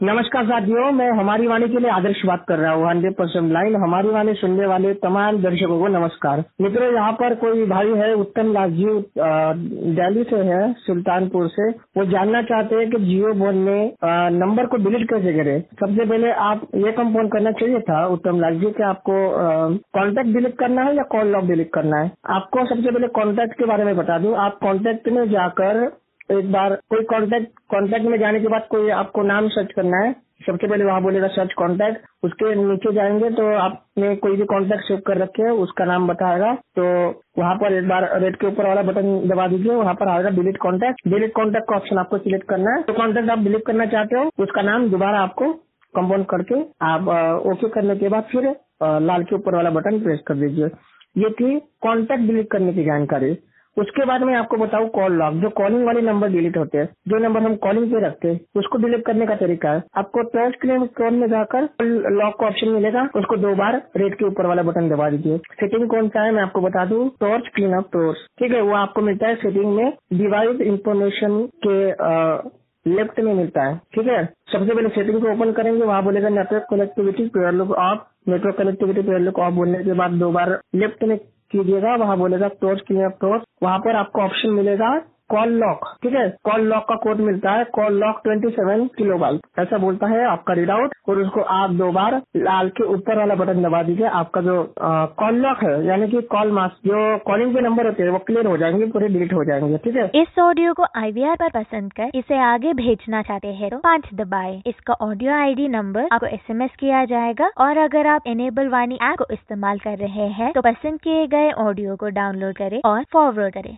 नमस्कार साथियों, मैं हमारी वाणी के लिए आदर्श बात कर रहा हूँ 100% लाइन। हमारी वाणी सुनने वाले तमाम दर्शकों को नमस्कार। मित्रों, यहाँ पर कोई भाई है उत्तम लाल जी, दिल्ली से है, सुल्तानपुर से। वो जानना चाहते हैं कि जियो फोन में नंबर को डिलीट कैसे करें। सबसे पहले आप ये कंफर्म करना चाहिए था उत्तम लाल जी कि आपको कॉन्टैक्ट डिलीट करना है या कॉल लॉग डिलीट करना है। आपको सबसे पहले कॉन्टैक्ट के बारे में बता दूं। आप कॉन्टैक्ट में जाकर एक बार कोई कॉन्टैक्ट में जाने के बाद कोई आपको नाम सर्च करना है। सबसे पहले वहाँ बोलेगा सर्च कॉन्टैक्ट। उसके नीचे जाएंगे तो आपने कोई भी कॉन्टैक्ट सेव कर रखे है उसका नाम बताएगा। तो वहाँ पर एक बार रेड के ऊपर वाला बटन दबा दीजिए। वहाँ पर आएगा डिलीट कॉन्टैक्ट। डिलीट कॉन्टैक्ट का ऑप्शन आपको सिलेक्ट करना है। तो कॉन्टैक्ट आप डिलीट करना चाहते हो उसका नाम दोबारा आपको कंपाउंड करके आप ओके करने के बाद फिर लाल के ऊपर वाला बटन प्रेस कर दीजिए। ये थी कॉन्टैक्ट डिलीट करने की जानकारी। उसके बाद में आपको बताऊं कॉल लॉग, जो कॉलिंग वाले नंबर डिलीट होते हैं, जो नंबर हम कॉलिंग पे रखते हैं उसको डिलीट करने का तरीका है। आपको टच स्क्रीन में जाकर लॉक का ऑप्शन मिलेगा, उसको 2 बार रेड के ऊपर वाला बटन दबा दीजिए। सेटिंग कौन सा है मैं आपको बता दूं, टॉर्च क्लीन अप टॉर्च, ठीक है। वो आपको मिलता है सेटिंग में डिवाइस इंफॉर्मेशन के लेफ्ट में मिलता है, ठीक है। सबसे पहले सेटिंग को ओपन करेंगे, वहाँ बोलेगा network connectivity pair look off. Network connectivity pair look off बोलने के बाद 2 बार लेफ्ट में कीजिएगा, वहाँ बोलेगा टॉर्च क्लीन अप टॉर्च। वहाँ पर आपको ऑप्शन मिलेगा कॉल लॉक, ठीक है। कॉल लॉक का कोड मिलता है, कॉल लॉक 27 किलोबाइट ऐसा बोलता है आपका रीडआउट। और उसको आप 2 बार लाल के ऊपर वाला बटन दबा दीजिए। आपका जो कॉल लॉक है यानी कि कॉल मास्क, जो कॉलिंग के नंबर होते हैं वो क्लियर हो जाएंगे, पूरे डिलीट हो जाएंगे, ठीक है। इस ऑडियो को IVR पर पसंद कर इसे आगे भेजना चाहते हैं तो 5 दबाएं। इसका ऑडियो ID नंबर आपको SMS किया जाएगा। और अगर आप इनेबल वाणी ऐप को इस्तेमाल कर रहे हैं तो पसंद किए गए ऑडियो को डाउनलोड करें और फॉरवर्ड करें।